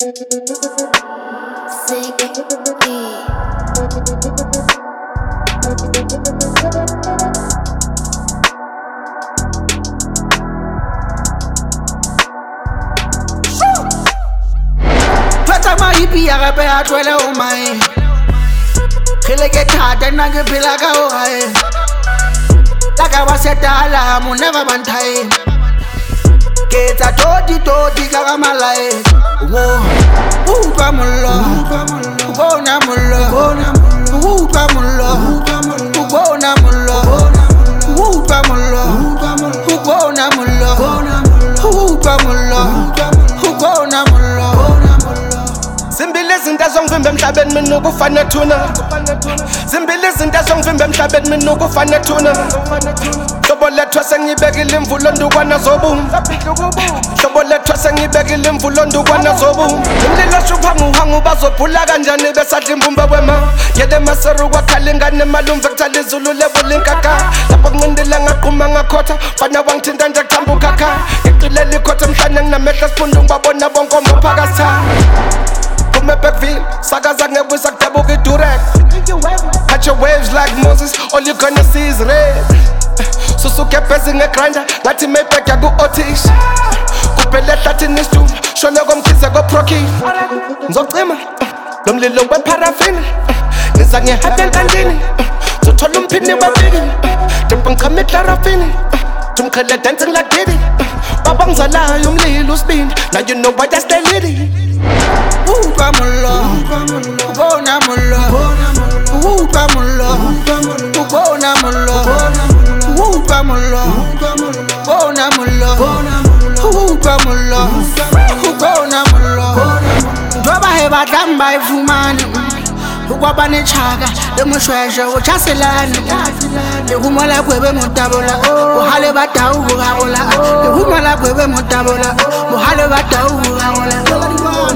Pata mahipi ya gape a twele o mai Khile ke thata nna ke phela ka o hae Laka ba setala mo never bantai Ke tsa toti ka ga malae Wo utlwa mollo Bona mollo Utlwa mollo Bona mollo Utlwa mollo Bona mollo Utlwa mollo Bona mollo Zimbili izinto ezongivimba emhlabeni mina ukufana thuna Zimbili izinto ezongivimba emhlabeni mina ukufana thuna Hlobo lethwa sengibekile imvulo ndukwana zobumba Hlobo lethwa sengibekile imvulo ndukwana zobumba Imlilo shuphanguhangu bazobhula kanjani besadla imbumba wema Yele maseru kwakhala ingane malumve kuthala izulu levula inkaka Lapho kuncindile ngaqhuma ngakhotha Fana wangithinta nje kuthamba ukhakha Ngiqilela ikhotha emhlane nginamehla siphundu ngibabona bonke omophakatha Kume Backville, sakaza ngebusa kudabuka idurek Catch your waves like Moses, all you gonna see is red Susuke busy ngegrinder, ngathi Maybach yaku-Otish Kuphele hlathini isidumo, shone komkhize ko-Prokin Ngizocima, lo mlilo weparafini Ngiza ngihabe enkantini, zothola umphini webiki Dimpa ngichame eklarafini, tumkhele dancing like Diddy Baba ngizalayo umlilo usibindi, now you know why that's the litty Utlwa mollo Bona mollo Utlwa mollo Bona mollo Utlwa mollo Bona mollo Utlwa mollo Bona mollo Njoba he batamba ifumani Ukwaba nechaka Lemoshweshe uchaselani Lehumala kwebe motabola Mohale batau kugagola Lehumala kwebe motabola Mohale batau kugagola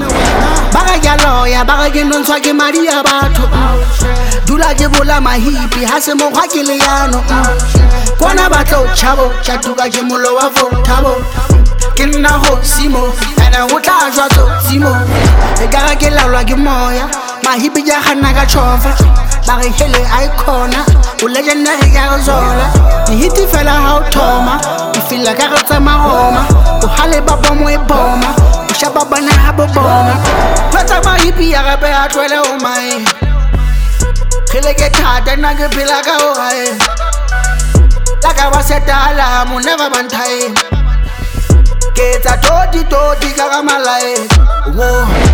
Baka ke loya, baka ke nontswa ke madi ya batho Dula ke bola mahipi, hase mokgwa ke leano Kona batlo chabo, chatuka ke molo wa votabo Ke nna ho simo, ene ho tla jwa tso simo E kara ke laolwa ke moya, mahipi ja khanna ka chofa Baka hele icona, o legendary ka go zola Dihiti fela ha o thoma, o feel ka go tsa mahoma O hale ba bomo e boma Shaba bana habo bona Pata mahipi ya gape a twele o mai Khile ke thata nna ke phela ka o hae Laka ba setala mo never bantai Ke tsa toti ka ga malae Wo